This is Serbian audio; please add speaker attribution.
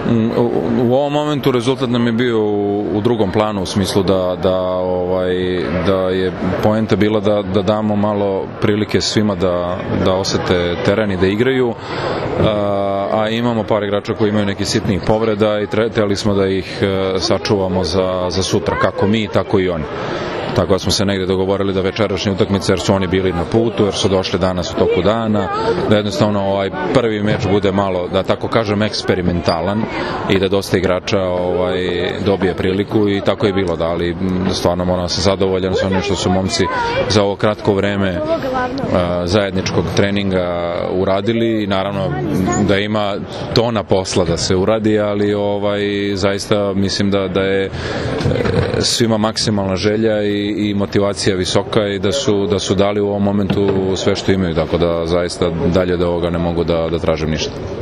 Speaker 1: U ovom momentu rezultat nam je bio u drugom planu, u smislu da je poenta bila da damo malo prilike svima da osete teren i da igraju, a imamo par igrača koji imaju neki sitnih povreda i trebali smo da ih sačuvamo za sutra, kako mi, tako i oni. Tako da smo se negde dogovorili da večerašnje utakmice, jer su oni bili na putu, jer su došli danas u toku dana, da jednostavno ovaj prvi meč bude malo, da tako kažem, eksperimentalan i da dosta igrača dobije priliku, i tako je bilo, da, ali stvarno moram se zadovoljan sa onim što su momci za ovo kratko vreme zajedničkog treninga uradili, i naravno da ima tona posla da se uradi, ali zaista mislim da je svima maksimalna želja i motivacija visoka, i da su dali u ovom momentu sve što imaju, tako da zaista dalje od ovoga ne mogu da tražim ništa.